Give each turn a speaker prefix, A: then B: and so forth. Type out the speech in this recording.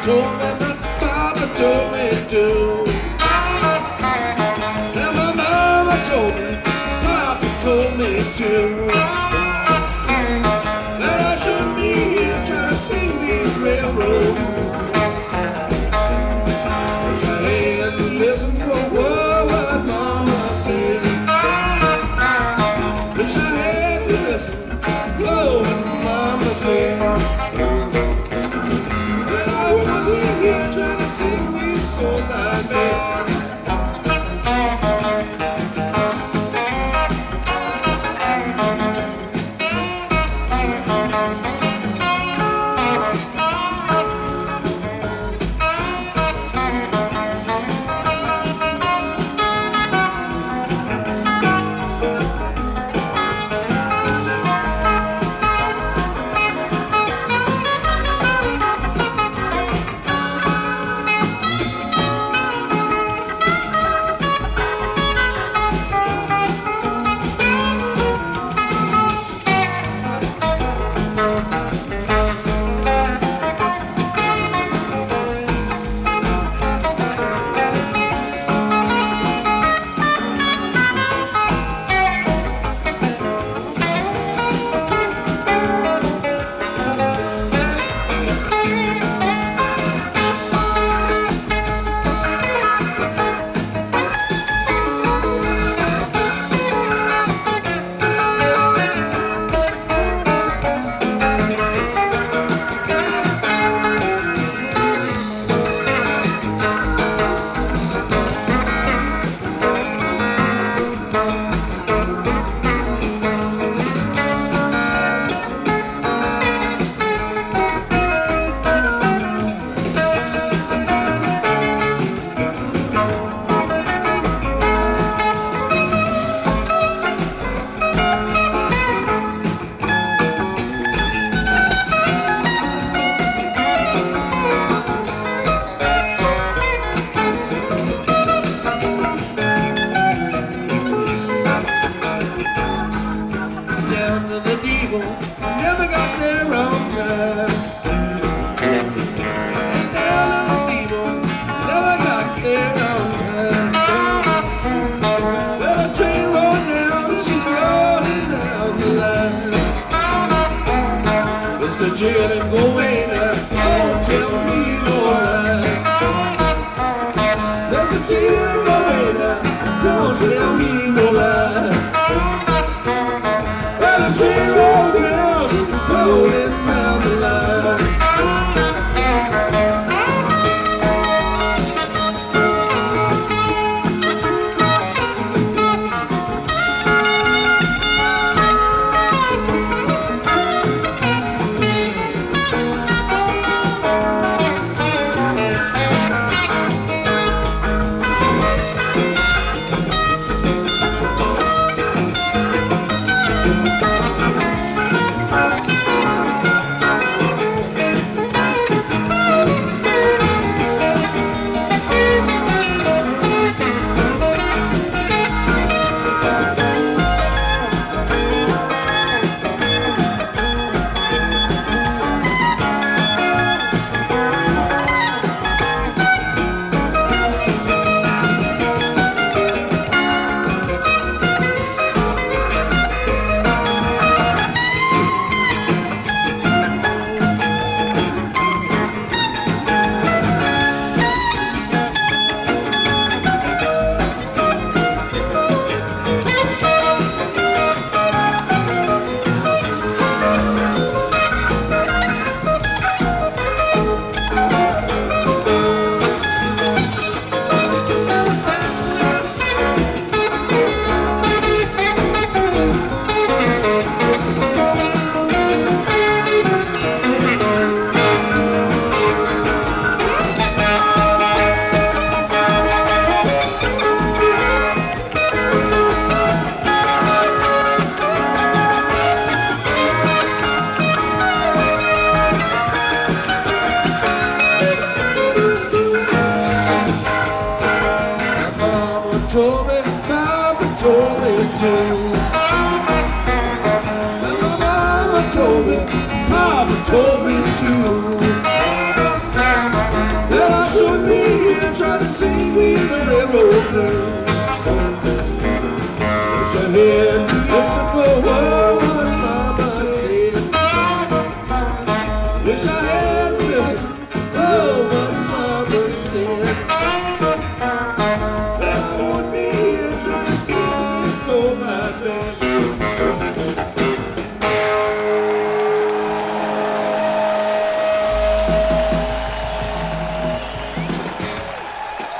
A: told me, my papa told me to. And my mama told me, papa told me to. That I shouldn't be here trying to sing these railroad. Wish I had to listen to what mama said. Wish I had to listen to what mama said. Then I wouldn't be here trying to sing these songs I made. Never got there on time. Down in the people, never got there on time. Well, the train rolled down, she's rolling down the line. Mr. Jalen, go away now, don't tell me no lies. Mr. Jalen, go away now, don't tell me no lies. Well, the train rolled down, rolling down the line. Told me, Papa told me to. And my mama told me, Papa told me to. railroad girl.